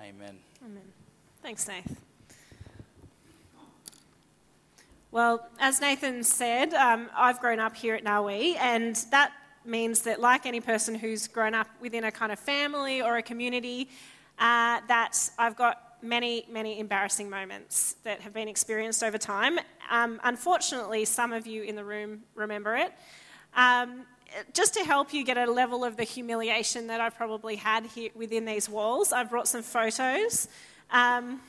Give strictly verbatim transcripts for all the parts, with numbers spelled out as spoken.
Amen. Amen. Thanks, Nathan. Well, as Nathan said, um, I've grown up here at Narwee, and that means that, like any person who's grown up within a kind of family or a community, uh, that I've got many, many embarrassing moments that have been experienced over time. Um, unfortunately, some of you in the room remember it. Um, just to help you get a level of the humiliation that I've probably had here within these walls, I've brought some photos. Um,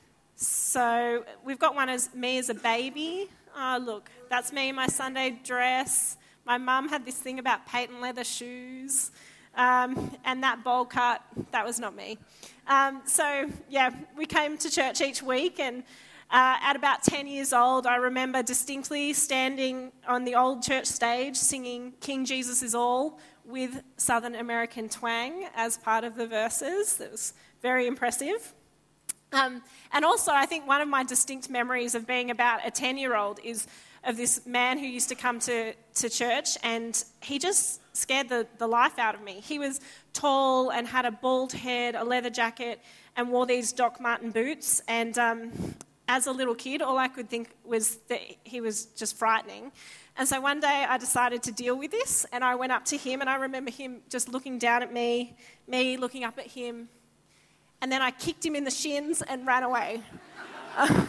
so we've got one as me as a baby. Oh, look, that's me in my Sunday dress. My mum had this thing about patent leather shoes. Um, and that bowl cut, that was not me. Um, so, yeah, we came to church each week, and uh, at about ten years old, I remember distinctly standing on the old church stage singing King Jesus is All with Southern American twang as part of the verses. It was very impressive. Um, and also, I think one of my distinct memories of being about a ten-year-old is of this man who used to come to, to church, and he just scared the, the life out of me. He was tall and had a bald head, a leather jacket, and wore these Doc Marten boots. And um, as a little kid, all I could think was that he was just frightening. And so one day I decided to deal with this, and I went up to him, and I remember him just looking down at me, me looking up at him, and then I kicked him in the shins and ran away. Uh,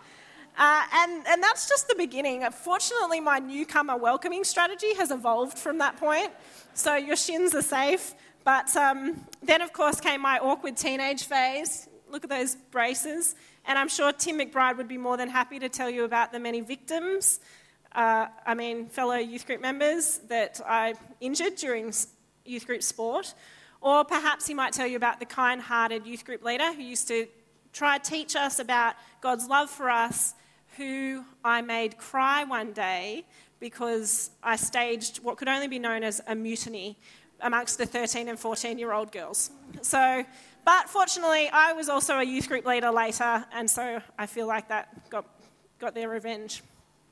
uh, and, and that's just the beginning. Fortunately, my newcomer welcoming strategy has evolved from that point, so your shins are safe. But um, then, of course, came my awkward teenage phase. Look at those braces. And I'm sure Tim McBride would be more than happy to tell you about the many victims, uh, I mean, fellow youth group members that I injured during youth group sport. Or perhaps he might tell you about the kind-hearted youth group leader who used to try to teach us about God's love for us, who I made cry one day because I staged what could only be known as a mutiny amongst the thirteen and fourteen-year-old girls. So, but fortunately, I was also a youth group leader later, and so I feel like that got, got their revenge.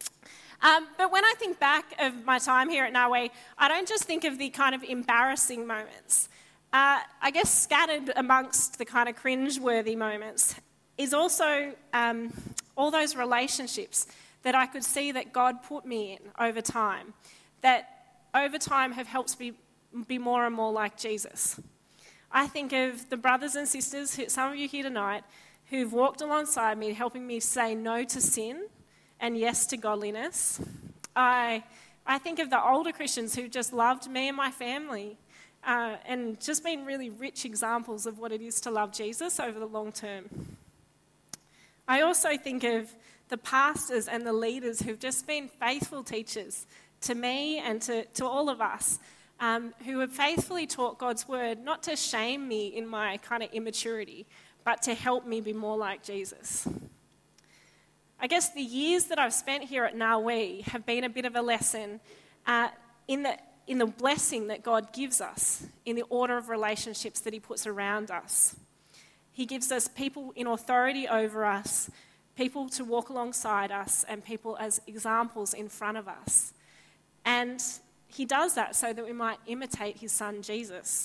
Um, but when I think back of my time here at Narwee, I don't just think of the kind of embarrassing moments. Uh, I guess scattered amongst the kind of cringe-worthy moments is also um, all those relationships that I could see that God put me in over time, that over time have helped me be more and more like Jesus. I think of the brothers and sisters, who, some of you here tonight, who've walked alongside me, helping me say no to sin and yes to godliness. I, I think of the older Christians who just loved me and my family, Uh, and just been really rich examples of what it is to love Jesus over the long term. I also think of the pastors and the leaders who've just been faithful teachers to me and to, to all of us, um, who have faithfully taught God's word, not to shame me in my kind of immaturity, but to help me be more like Jesus. I guess the years that I've spent here at Narwee have been a bit of a lesson uh, in the in the blessing that God gives us, in the order of relationships that he puts around us. He gives us people in authority over us, people to walk alongside us, and people as examples in front of us. And he does that so that we might imitate his son, Jesus.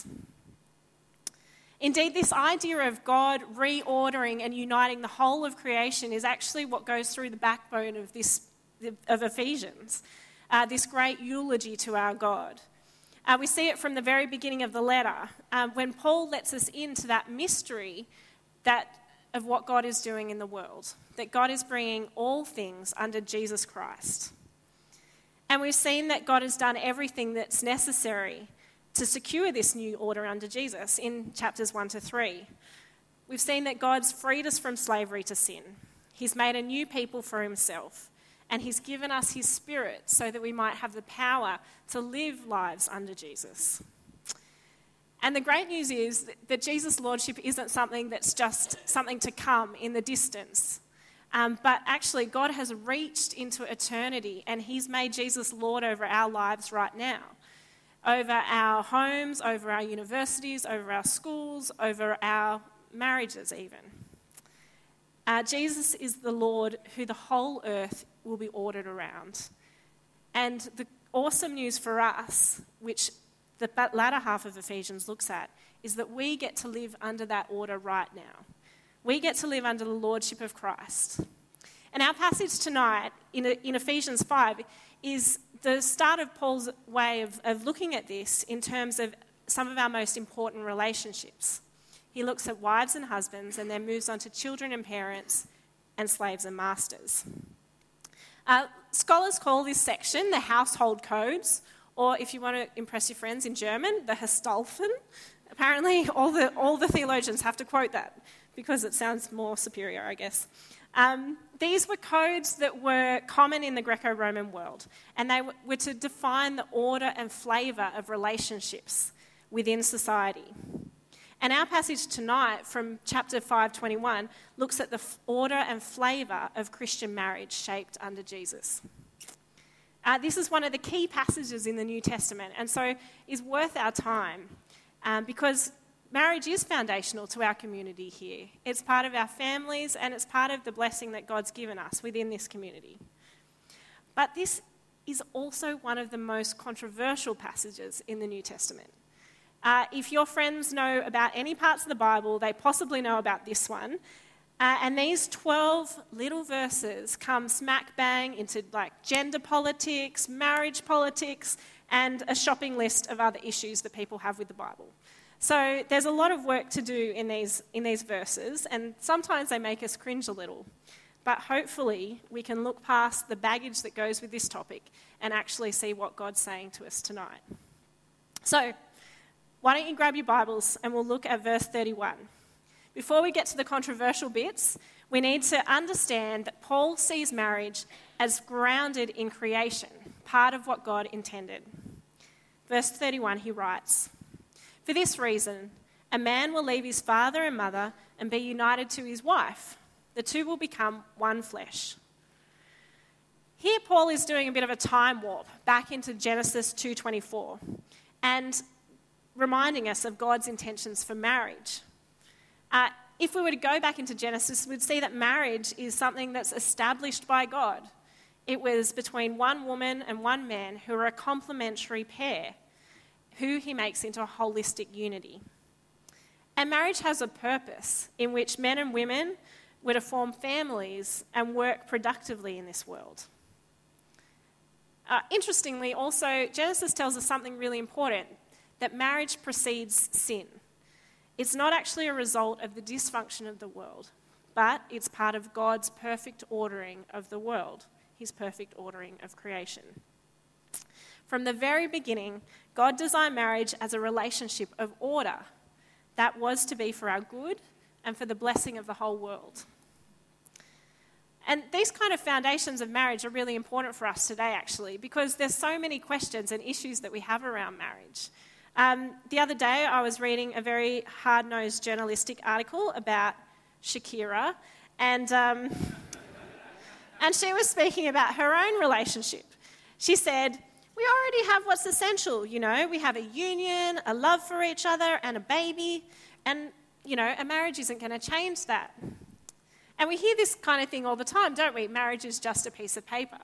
Indeed, this idea of God reordering and uniting the whole of creation is actually what goes through the backbone of this of Ephesians. Uh, this great eulogy to our God. Uh, we see it from the very beginning of the letter, um, when Paul lets us into that mystery that of what God is doing in the world, that God is bringing all things under Jesus Christ. And we've seen that God has done everything that's necessary to secure this new order under Jesus in chapters one to three. We've seen that God's freed us from slavery to sin. He's made a new people for himself. And he's given us his Spirit so that we might have the power to live lives under Jesus. And the great news is that Jesus' Lordship isn't something that's just something to come in the distance. Um, but actually, God has reached into eternity, and he's made Jesus Lord over our lives right now. Over our homes, over our universities, over our schools, over our marriages even. Uh, Jesus is the Lord who the whole earth will be ordered around. And the awesome news for us, which the latter half of Ephesians looks at is that we get to live under that order right now. We get to live under the lordship of Christ. And our passage tonight in, in Ephesians five is the start of Paul's way of, of looking at this in terms of some of our most important relationships. He looks at wives and husbands and then moves on to children and parents and slaves and masters. Uh, scholars call this section the household codes, or if you want to impress your friends in German, the Hausstaufen. Apparently all the, all the theologians have to quote that because it sounds more superior, I guess. Um, these were codes that were common in the Greco-Roman world, and they were to define the order and flavour of relationships within society. And our passage tonight from chapter five twenty-one looks at the order and flavour of Christian marriage shaped under Jesus. Uh, this is one of the key passages in the New Testament, and so is worth our time um, because marriage is foundational to our community here. It's part of our families and it's part of the blessing that God's given us within this community. But this is also one of the most controversial passages in the New Testament. Uh, if your friends know about any parts of the Bible, they possibly know about this one. Uh, and these twelve little verses come smack bang into like gender politics, marriage politics, and a shopping list of other issues that people have with the Bible. So there's a lot of work to do in these, in these verses, and sometimes they make us cringe a little. But hopefully we can look past the baggage that goes with this topic and actually see what God's saying to us tonight. So why don't you grab your Bibles and we'll look at verse thirty-one. Before we get to the controversial bits, we need to understand that Paul sees marriage as grounded in creation, part of what God intended. Verse thirty-one, he writes, "For this reason, a man will leave his father and mother and be united to his wife. The two will become one flesh." Here Paul is doing a bit of a time warp back into Genesis two twenty-four and reminding us of God's intentions for marriage. Uh, if we were to go back into Genesis, we'd see that marriage is something that's established by God. It was between one woman and one man who are a complementary pair, who he makes into a holistic unity. And marriage has a purpose in which men and women were to form families and work productively in this world. Uh, interestingly, also, Genesis tells us something really important, that marriage precedes sin. It's not actually a result of the dysfunction of the world, but it's part of God's perfect ordering of the world, his perfect ordering of creation. From the very beginning, God designed marriage as a relationship of order that was to be for our good and for the blessing of the whole world. And these kind of foundations of marriage are really important for us today, actually, because there's so many questions and issues that we have around marriage. Um, the other day, I was reading a very hard-nosed journalistic article about Shakira, and um, and she was speaking about her own relationship. She said, "We already have what's essential, you know. We have a union, a love for each other, and a baby, and, you know, a marriage isn't going to change that." And we hear this kind of thing all the time, don't we? Marriage is just a piece of paper.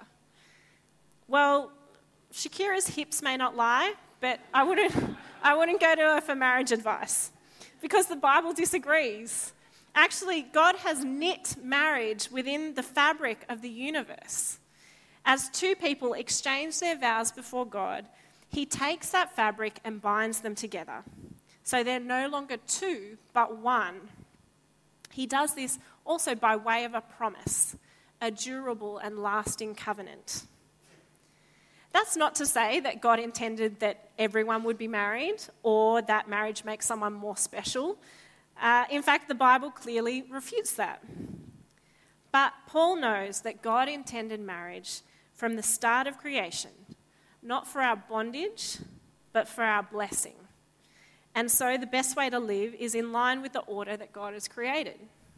Well, Shakira's hips may not lie, but I wouldn't, I wouldn't go to her for marriage advice because the Bible disagrees. Actually, God has knit marriage within the fabric of the universe. As two people exchange their vows before God, he takes that fabric and binds them together. So they're no longer two, but one. He does this also by way of a promise, a durable and lasting covenant. That's not to say that God intended that everyone would be married or that marriage makes someone more special. Uh, in fact, the Bible clearly refutes that. But Paul knows that God intended marriage from the start of creation, not for our bondage, but for our blessing. And so the best way to live is in line with the order that God has created.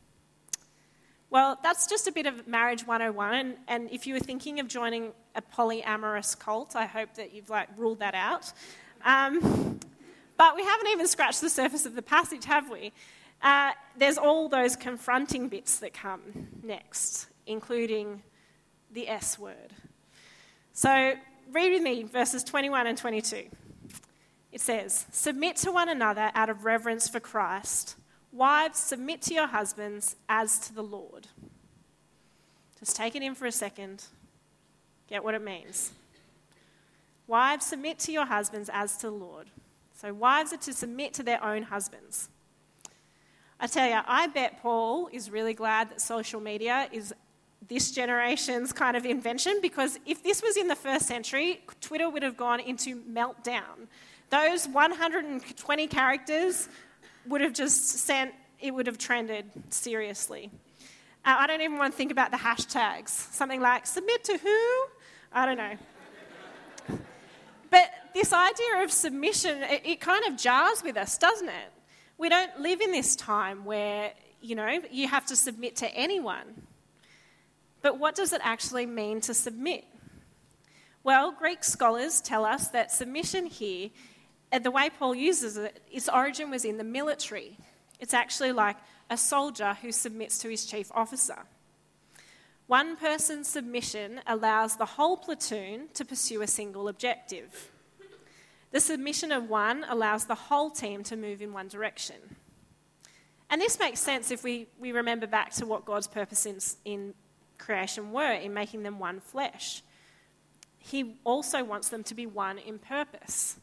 Well, that's just a bit of Marriage one oh one, and, and if you were thinking of joining a polyamorous cult, I hope that you've like ruled that out. Um, but we haven't even scratched the surface of the passage, have we? Uh, there's all those confronting bits that come next, including the S word. So read with me verses twenty-one and twenty-two. It says, "Submit to one another out of reverence for Christ. Wives, submit to your husbands as to the Lord." Just take it in for a second. Get what it means. Wives, submit to your husbands as to the Lord. So wives are to submit to their own husbands. I tell you, I bet Paul is really glad that social media is this generation's kind of invention, because if this was in the first century, Twitter would have gone into meltdown. Those one hundred twenty characters would have just sent, it would have trended seriously. Uh, I don't even want to think about the hashtags. Something like, submit to who? I don't know. But this idea of submission, it, it kind of jars with us, doesn't it? We don't live in this time where, you know, you have to submit to anyone. But what does it actually mean to submit? Well, Greek scholars tell us that submission here, the way Paul uses it, its origin was in the military. It's actually like a soldier who submits to his chief officer. One person's submission allows the whole platoon to pursue a single objective. The submission of one allows the whole team to move in one direction. And this makes sense if we, we remember back to what God's purpose in, in creation were, in making them one flesh. He also wants them to be one in purpose.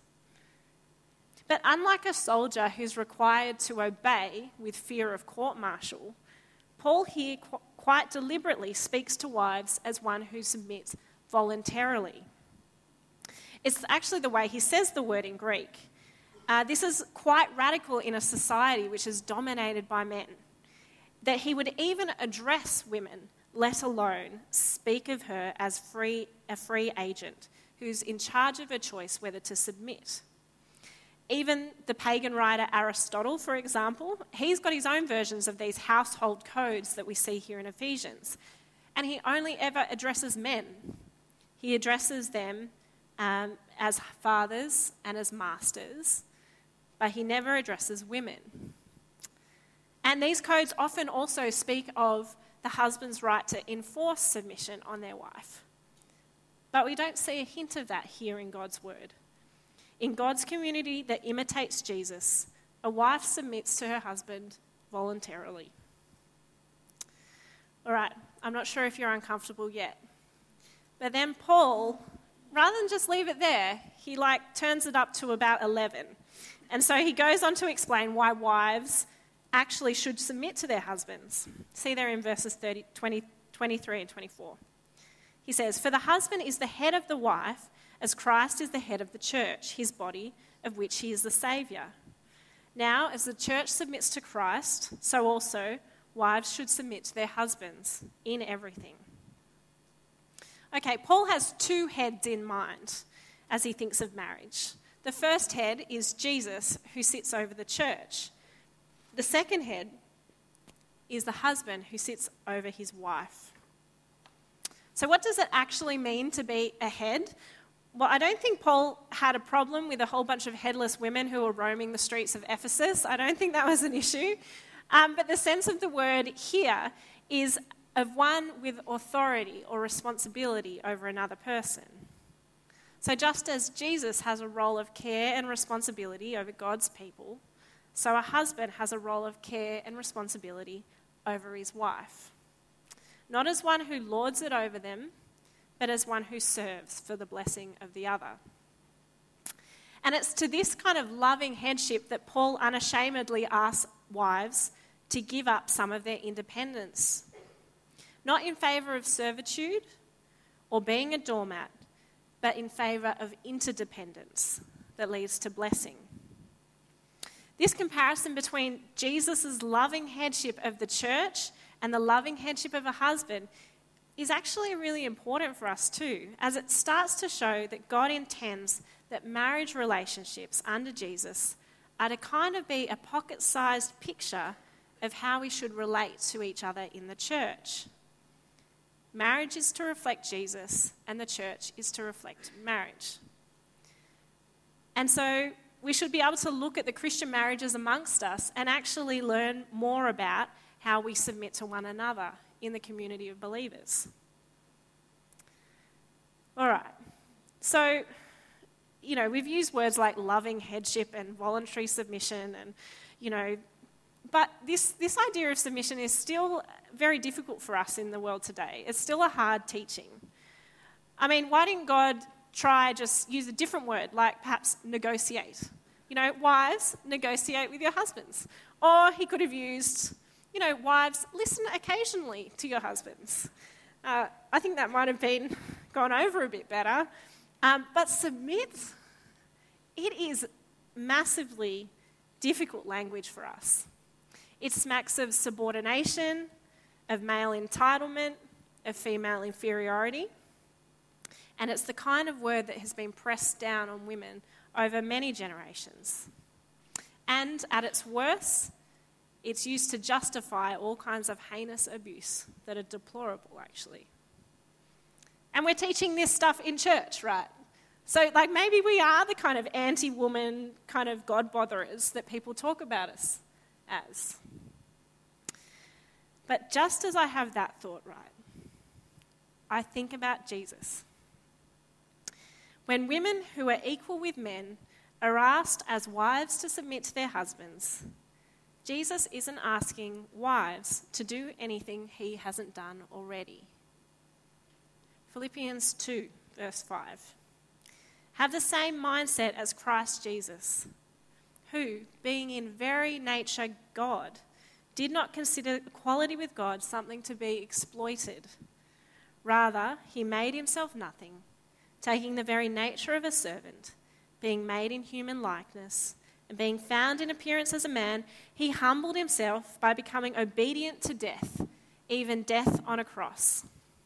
But unlike a soldier who's required to obey with fear of court-martial, Paul here qu- quite deliberately speaks to wives as one who submits voluntarily. It's actually the way he says the word in Greek. Uh, this is quite radical in a society which is dominated by men, that he would even address women, let alone speak of her as free, a free agent who's in charge of her choice whether to submit. Even the pagan writer Aristotle, for example, he's got his own versions of these household codes that we see here in Ephesians. And he only ever addresses men. He addresses them um, as fathers and as masters, but he never addresses women. And these codes often also speak of the husband's right to enforce submission on their wife. But we don't see a hint of that here in God's word. In God's community that imitates Jesus, a wife submits to her husband voluntarily. All right, I'm not sure if you're uncomfortable yet. But then Paul, rather than just leave it there, he like turns it up to about eleven. And so he goes on to explain why wives actually should submit to their husbands. See there in verses thirty, twenty, twenty-three and twenty-four. He says, "For the husband is the head of the wife, as Christ is the head of the church, his body, of which he is the Saviour. Now, as the church submits to Christ, so also wives should submit to their husbands in everything." Okay, Paul has two heads in mind as he thinks of marriage. The first head is Jesus, who sits over the church. The second head is the husband who sits over his wife. So what does it actually mean to be a head? Well, I don't think Paul had a problem with a whole bunch of headless women who were roaming the streets of Ephesus. I don't think that was an issue. Um, but the sense of the word here is of one with authority or responsibility over another person. So just as Jesus has a role of care and responsibility over God's people, so a husband has a role of care and responsibility over his wife. Not as one who lords it over them, but as one who serves for the blessing of the other. And it's to this kind of loving headship that Paul unashamedly asks wives to give up some of their independence. Not in favour of servitude or being a doormat, but in favour of interdependence that leads to blessing. This comparison between Jesus' loving headship of the church and the loving headship of a husband is actually really important for us too, as it starts to show that God intends that marriage relationships under Jesus are to kind of be a pocket-sized picture of how we should relate to each other in the church. Marriage is to reflect Jesus, and the church is to reflect marriage. And so we should be able to look at the Christian marriages amongst us and actually learn more about how we submit to one another in the community of believers. All right, so you know, we've used words like loving headship and voluntary submission and, you know, but this, this idea of submission is still very difficult for us in the world today. It's still a hard teaching. I mean, why didn't God try just use a different word, like perhaps negotiate? You know, wives, negotiate with your husbands. Or he could have used, you know, wives, listen occasionally to your husbands. Uh, I think that might have been gone over a bit better. Um, but submit, it is massively difficult language for us. It smacks of subordination, of male entitlement, of female inferiority. And it's the kind of word that has been pressed down on women over many generations. And at its worst, it's used to justify all kinds of heinous abuse that are deplorable, actually. And we're teaching this stuff in church, right? So, like, maybe we are the kind of anti-woman, kind of God-botherers that people talk about us as. But just as I have that thought, right, I think about Jesus. When women who are equal with men are asked as wives to submit to their husbands, Jesus isn't asking wives to do anything he hasn't done already. Philippians two, verse five. Have the same mindset as Christ Jesus, who, being in very nature God, did not consider equality with God something to be exploited. Rather, he made himself nothing, taking the very nature of a servant, being made in human likeness, and being found in appearance as a man, he humbled himself by becoming obedient to death, even death on a cross.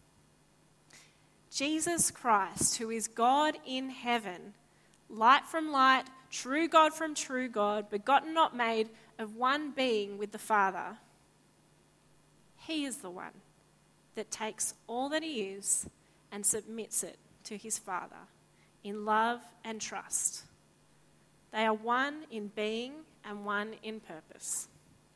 Jesus Christ, who is God in heaven, light from light, true God from true God, begotten not made, of one being with the Father, he is the one that takes all that he is and submits it to his Father in love and trust. They are one in being and one in purpose.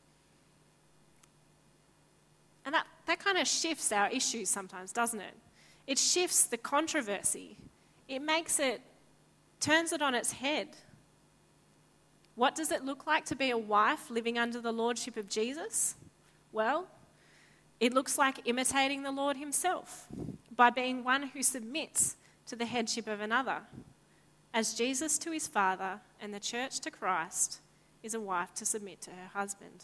And that, that kind of shifts our issues sometimes, doesn't it? It shifts the controversy. It makes it, turns it on its head. What does it look like to be a wife living under the lordship of Jesus? Well, it looks like imitating the Lord himself by being one who submits to the headship of another, as Jesus to his Father and the church to Christ is a wife to submit to her husband.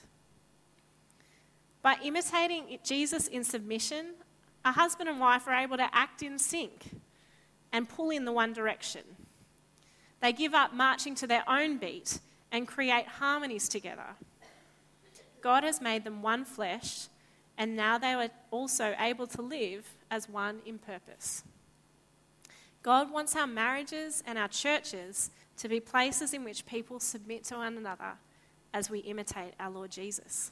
By imitating Jesus in submission, a husband and wife are able to act in sync and pull in the one direction. They give up marching to their own beat and create harmonies together. God has made them one flesh, and now they are also able to live as one in purpose. God wants our marriages and our churches to be places in which people submit to one another as we imitate our Lord Jesus.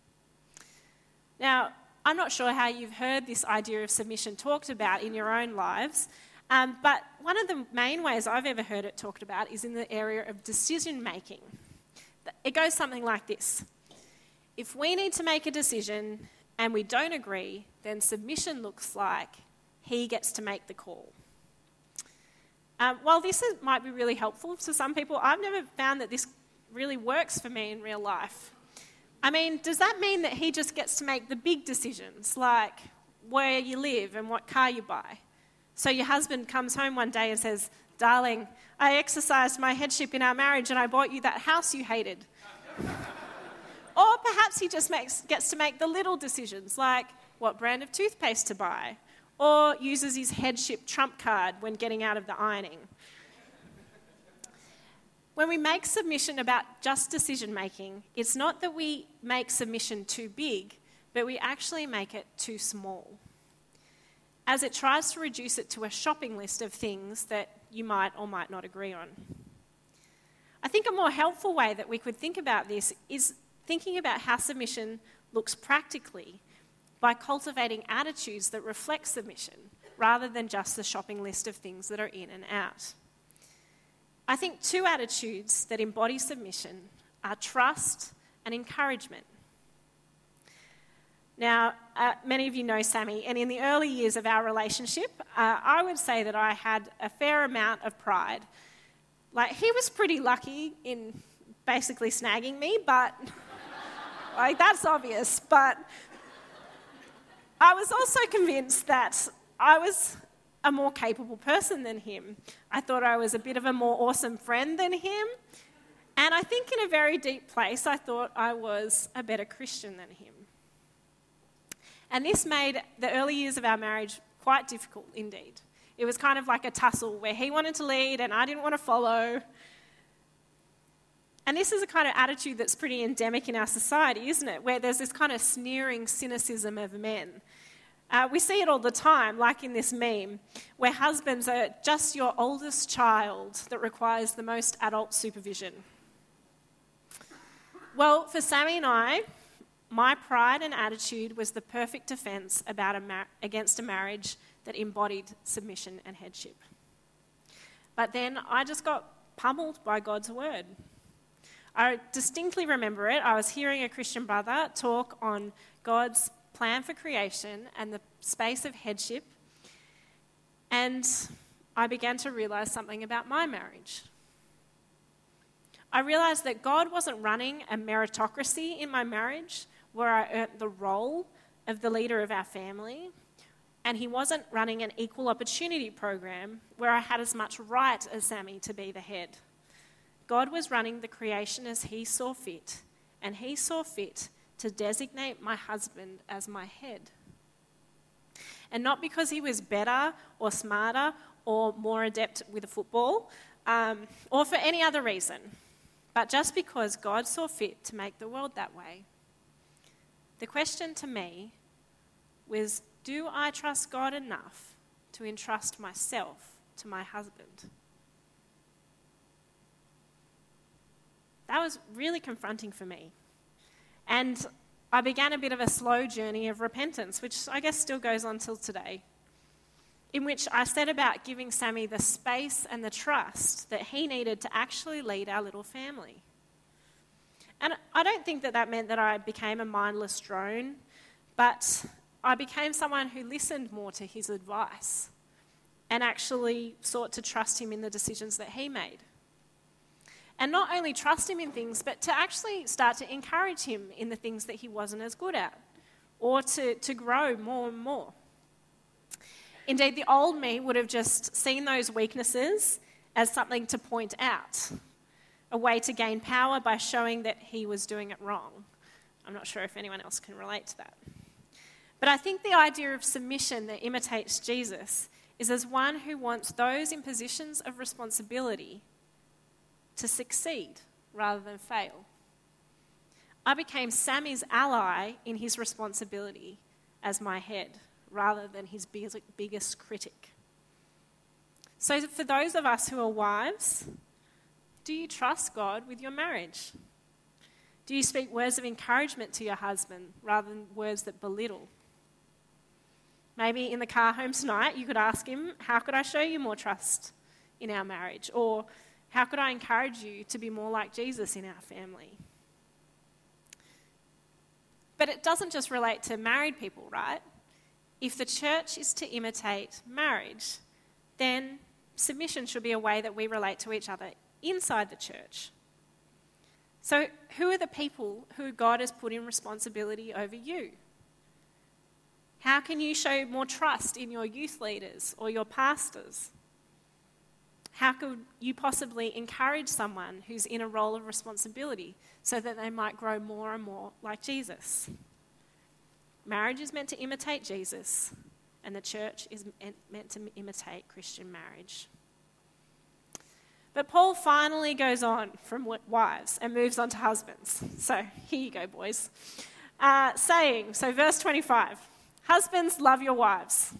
Now, I'm not sure how you've heard this idea of submission talked about in your own lives, um, but one of the main ways I've ever heard it talked about is in the area of decision making. It goes something like this. If we need to make a decision and we don't agree, then submission looks like he gets to make the call. Um, while this is, might be really helpful to some people, I've never found that this really works for me in real life. I mean, does that mean that he just gets to make the big decisions, like where you live and what car you buy? So your husband comes home one day and says, "Darling, I exercised my headship in our marriage and I bought you that house you hated." Or perhaps he just makes, gets to make the little decisions, like what brand of toothpaste to buy, or uses his headship trump card when getting out of the ironing. When we make submission about just decision making, it's not that we make submission too big, but we actually make it too small, as it tries to reduce it to a shopping list of things that you might or might not agree on. I think a more helpful way that we could think about this is thinking about how submission looks practically by cultivating attitudes that reflect submission rather than just the shopping list of things that are in and out. I think two attitudes that embody submission are trust and encouragement. Now, uh, many of you know Sammy, and in the early years of our relationship, uh, I would say that I had a fair amount of pride Like, he was pretty lucky in basically snagging me, but, like, that's obvious. But I was also convinced that I was a more capable person than him. I thought I was a bit of a more awesome friend than him. And I think in a very deep place, I thought I was a better Christian than him. And this made the early years of our marriage quite difficult indeed. It was kind of like a tussle where he wanted to lead and I didn't want to follow. And this is a kind of attitude that's pretty endemic in our society, isn't it? Where there's this kind of sneering cynicism of men. Uh, we see it all the time, like in this meme, where husbands are just your oldest child that requires the most adult supervision. Well, for Sammy and I, my pride and attitude was the perfect defence about a mar- against a marriage that embodied submission and headship. But then I just got pummeled by God's word. I distinctly remember it. I was hearing a Christian brother talk on God's plan for creation and the space of headship, and I began to realise something about my marriage. I realised that God wasn't running a meritocracy in my marriage where I earned the role of the leader of our family, and he wasn't running an equal opportunity program where I had as much right as Sammy to be the head. God was running the creation as he saw fit, and he saw fit to designate my husband as my head. And not because he was better or smarter or more adept with a football, um, or for any other reason, but just because God saw fit to make the world that way. The question to me was, do I trust God enough to entrust myself to my husband? That was really confronting for me. And I began a bit of a slow journey of repentance, which I guess still goes on till today, in which I set about giving Sammy the space and the trust that he needed to actually lead our little family. And I don't think that that meant that I became a mindless drone, but I became someone who listened more to his advice and actually sought to trust him in the decisions that he made. And not only trust him in things, but to actually start to encourage him in the things that he wasn't as good at, or to, to grow more and more. Indeed, the old me would have just seen those weaknesses as something to point out, a way to gain power by showing that he was doing it wrong. I'm not sure if anyone else can relate to that. But I think the idea of submission that imitates Jesus is as one who wants those in positions of responsibility to succeed rather than fail. I became Sammy's ally in his responsibility as my head, rather than his biggest critic. So for those of us who are wives, do you trust God with your marriage? Do you speak words of encouragement to your husband rather than words that belittle? Maybe in the car home tonight, you could ask him, how could I show you more trust in our marriage? Or how could I encourage you to be more like Jesus in our family? But it doesn't just relate to married people, right? If the church is to imitate marriage, then submission should be a way that we relate to each other inside the church. So who are the people who God has put in responsibility over you? How can you show more trust in your youth leaders or your pastors? How could you possibly encourage someone who's in a role of responsibility so that they might grow more and more like Jesus? Marriage is meant to imitate Jesus, and the church is meant to imitate Christian marriage. But Paul finally goes on from wives and moves on to husbands. So here you go, boys. Uh, saying, so verse twenty-five, husbands, love your wives.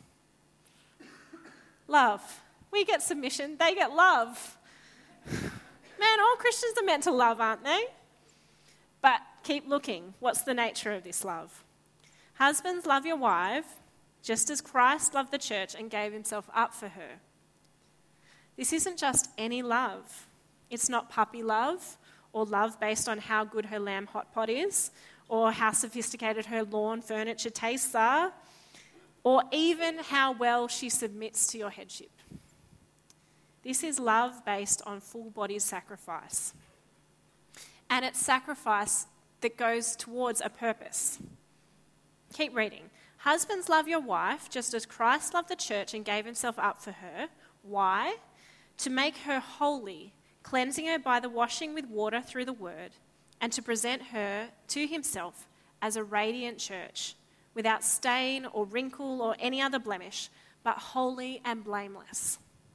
Love. We get submission, they get love. Man, all Christians are meant to love, aren't they? But keep looking. What's the nature of this love? Husbands, love your wife, just as Christ loved the church and gave himself up for her. This isn't just any love. It's not puppy love or love based on how good her lamb hot pot is or how sophisticated her lawn furniture tastes are or even how well she submits to your headship. This is love based on full body sacrifice. And it's sacrifice that goes towards a purpose. Keep reading. Husbands, love your wife just as Christ loved the church and gave himself up for her. Why? To make her holy, cleansing her by the washing with water through the word, and to present her to himself as a radiant church, without stain or wrinkle or any other blemish, but holy and blameless.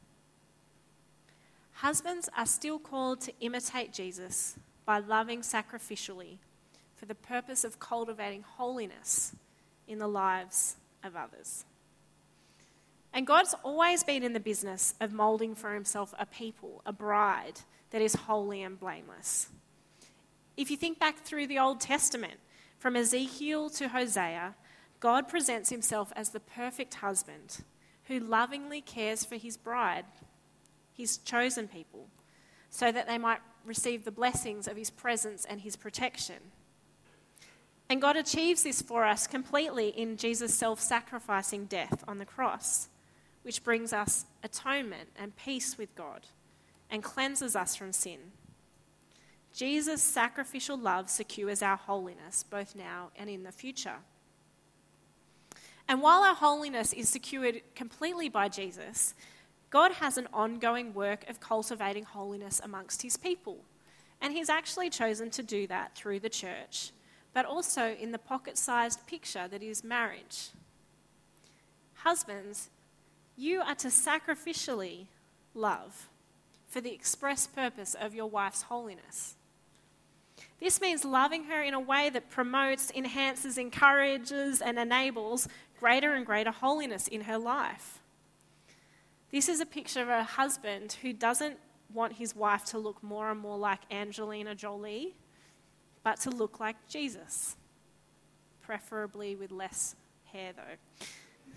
Husbands are still called to imitate Jesus by loving sacrificially for the purpose of cultivating holiness in the lives of others. And God's always been in the business of moulding for himself a people, a bride that is holy and blameless. If you think back through the Old Testament, from Ezekiel to Hosea, God presents himself as the perfect husband who lovingly cares for his bride, his chosen people, so that they might receive the blessings of his presence and his protection. And God achieves this for us completely in Jesus' self-sacrificing death on the cross, which brings us atonement and peace with God and cleanses us from sin. Jesus' sacrificial love secures our holiness, both now and in the future. And while our holiness is secured completely by Jesus, God has an ongoing work of cultivating holiness amongst his people. And he's actually chosen to do that through the church, but also in the pocket-sized picture that is marriage. Husbands, you are to sacrificially love for the express purpose of your wife's holiness. This means loving her in a way that promotes, enhances, encourages, and enables greater and greater holiness in her life. This is a picture of a husband who doesn't want his wife to look more and more like Angelina Jolie, but to look like Jesus, preferably with less hair though.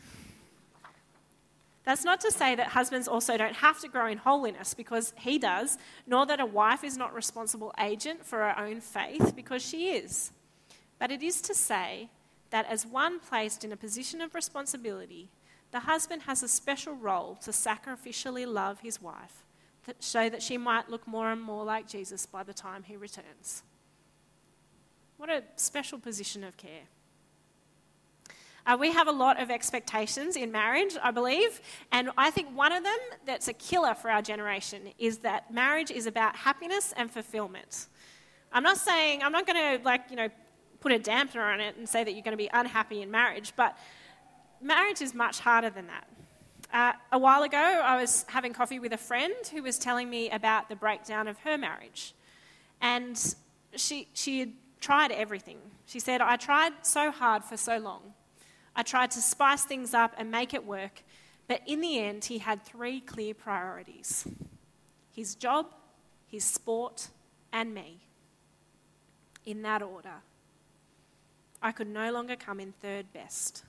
That's not to say that husbands also don't have to grow in holiness, because he does, nor that a wife is not responsible agent for her own faith, because she is. But it is to say that as one placed in a position of responsibility, the husband has a special role to sacrificially love his wife, that, so that she might look more and more like Jesus by the time he returns. What a special position of care. Uh, we have a lot of expectations in marriage, I believe, and I think one of them that's a killer for our generation is that marriage is about happiness and fulfillment. I'm not saying, I'm not going to like, you know, put a dampener on it and say that you're going to be unhappy in marriage, but marriage is much harder than that. Uh, a while ago, I was having coffee with a friend who was telling me about the breakdown of her marriage, and she she had tried everything. She said, I tried so hard for so long. I tried to spice things up and make it work, but in the end, he had three clear priorities: his job, his sport, and me. In that order. I could no longer come in third best.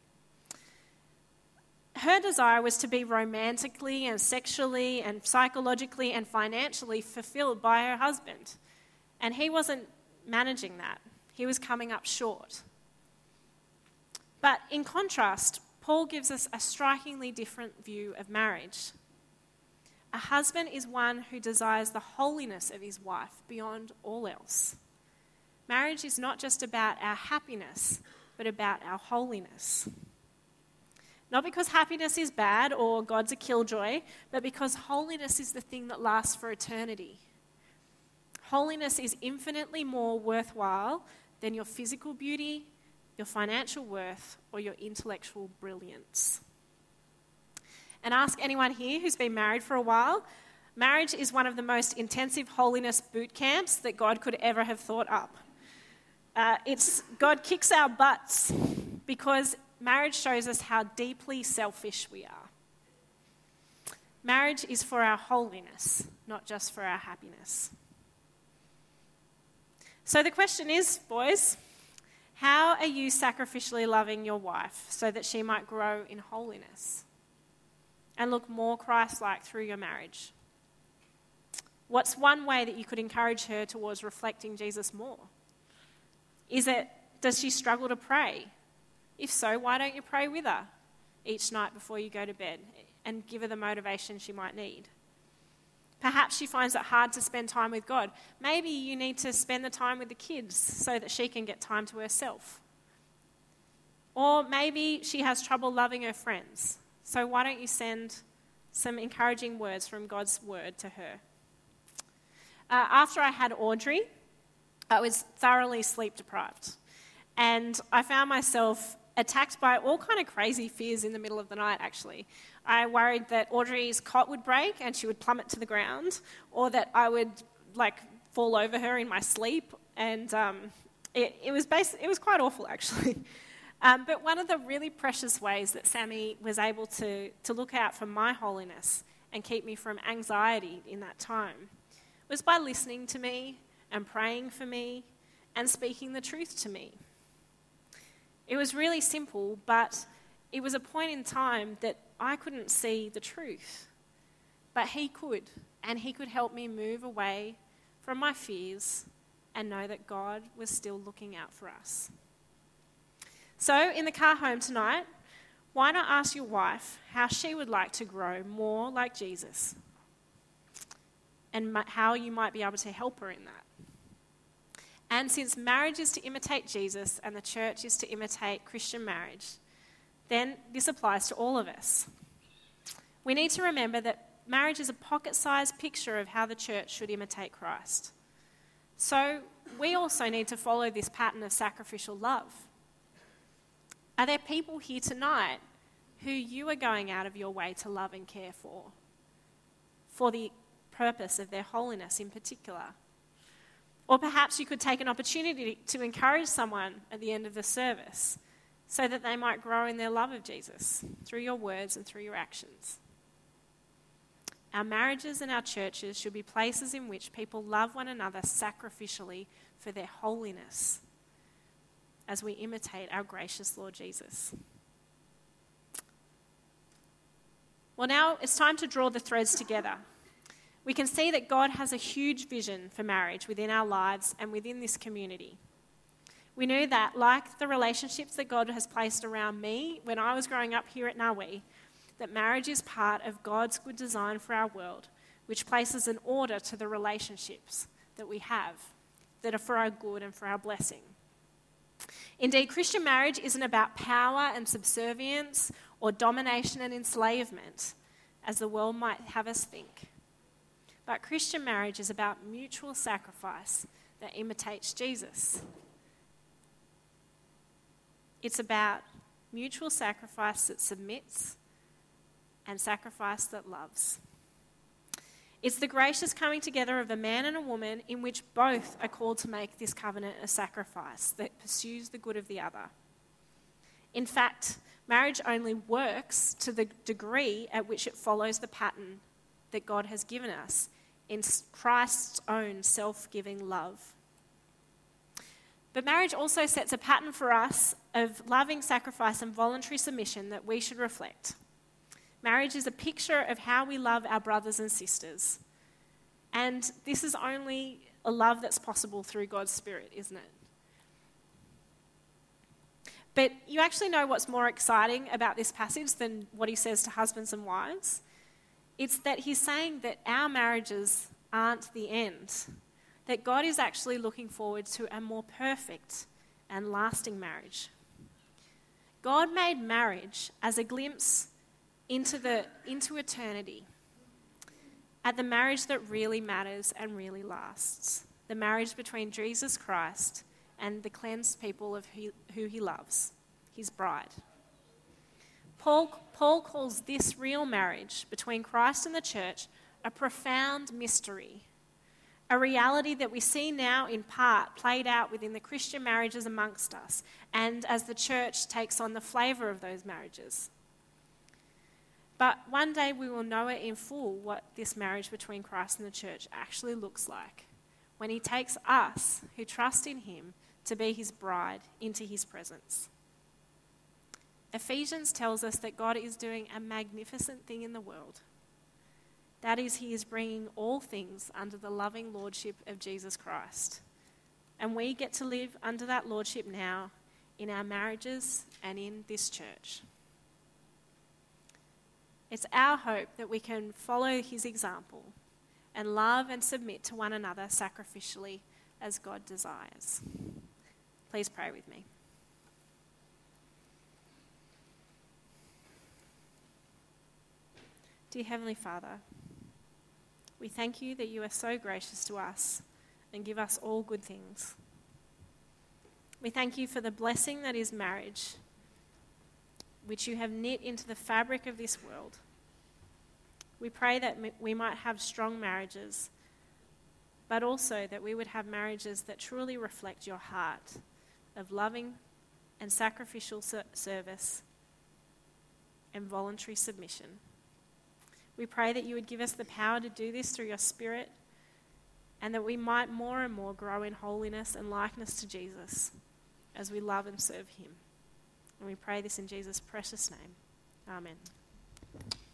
Her desire was to be romantically and sexually and psychologically and financially fulfilled by her husband, and he wasn't managing that. He was coming up short. But in contrast, Paul gives us a strikingly different view of marriage. A husband is one who desires the holiness of his wife beyond all else. Marriage is not just about our happiness, but about our holiness. Not because happiness is bad or God's a killjoy, but because holiness is the thing that lasts for eternity. Holiness is infinitely more worthwhile than your physical beauty, your financial worth, or your intellectual brilliance. And ask anyone here who's been married for a while, marriage is one of the most intensive holiness boot camps that God could ever have thought up. Uh, it's God kicks our butts because marriage shows us how deeply selfish we are. Marriage is for our holiness, not just for our happiness. So the question is, boys, how are you sacrificially loving your wife so that she might grow in holiness and look more Christ-like through your marriage? What's one way that you could encourage her towards reflecting Jesus more? Is it, does she struggle to pray? If so, why don't you pray with her each night before you go to bed and give her the motivation she might need? Perhaps she finds it hard to spend time with God. Maybe you need to spend the time with the kids so that she can get time to herself. Or maybe she has trouble loving her friends. So why don't you send some encouraging words from God's word to her? Uh, after I had Audrey, I was thoroughly sleep deprived. And I found myself attacked by all kind of crazy fears in the middle of the night, actually. I worried that Audrey's cot would break and she would plummet to the ground, or that I would, like, fall over her in my sleep. And um, it, it was basi- it was quite awful, actually. Um, but one of the really precious ways that Sammy was able to, to look out for my holiness and keep me from anxiety in that time was by listening to me and praying for me and speaking the truth to me. It was really simple, but it was a point in time that I couldn't see the truth. But he could, and he could help me move away from my fears and know that God was still looking out for us. So, in the car home tonight, why not ask your wife how she would like to grow more like Jesus and how you might be able to help her in that? And since marriage is to imitate Jesus and the church is to imitate Christian marriage, then this applies to all of us. We need to remember that marriage is a pocket-sized picture of how the church should imitate Christ. So we also need to follow this pattern of sacrificial love. Are there people here tonight who you are going out of your way to love and care for, for the purpose of their holiness in particular? Or perhaps you could take an opportunity to encourage someone at the end of the service so that they might grow in their love of Jesus through your words and through your actions. Our marriages and our churches should be places in which people love one another sacrificially for their holiness as we imitate our gracious Lord Jesus. Well, now it's time to draw the threads together. We can see that God has a huge vision for marriage within our lives and within this community. We knew that, like the relationships that God has placed around me when I was growing up here at Nawi, that marriage is part of God's good design for our world, which places an order to the relationships that we have, that are for our good and for our blessing. Indeed, Christian marriage isn't about power and subservience or domination and enslavement, as the world might have us think. But Christian marriage is about mutual sacrifice that imitates Jesus. It's about mutual sacrifice that submits and sacrifice that loves. It's the gracious coming together of a man and a woman in which both are called to make this covenant a sacrifice that pursues the good of the other. In fact, marriage only works to the degree at which it follows the pattern that God has given us in Christ's own self-giving love. But marriage also sets a pattern for us of loving sacrifice and voluntary submission that we should reflect. Marriage is a picture of how we love our brothers and sisters. And this is only a love that's possible through God's Spirit, isn't it? But you actually know what's more exciting about this passage than what he says to husbands and wives? It's that he's saying that our marriages aren't the end, that God is actually looking forward to a more perfect and lasting marriage. God made marriage as a glimpse into the into eternity, at the marriage that really matters and really lasts, the marriage between Jesus Christ and the cleansed people of who, who he loves, his bride. Paul, Paul calls this real marriage between Christ and the church a profound mystery, a reality that we see now in part played out within the Christian marriages amongst us, and as the church takes on the flavour of those marriages. But one day we will know it in full what this marriage between Christ and the church actually looks like, when he takes us who trust in him to be his bride into his presence. Ephesians tells us that God is doing a magnificent thing in the world. That is, he is bringing all things under the loving lordship of Jesus Christ. And we get to live under that lordship now in our marriages and in this church. It's our hope that we can follow his example and love and submit to one another sacrificially as God desires. Please pray with me. Dear Heavenly Father, we thank you that you are so gracious to us and give us all good things. We thank you for the blessing that is marriage, which you have knit into the fabric of this world. We pray that we might have strong marriages, but also that we would have marriages that truly reflect your heart of loving and sacrificial service and voluntary submission. We pray that you would give us the power to do this through your Spirit, and that we might more and more grow in holiness and likeness to Jesus as we love and serve him. And we pray this in Jesus' precious name. Amen.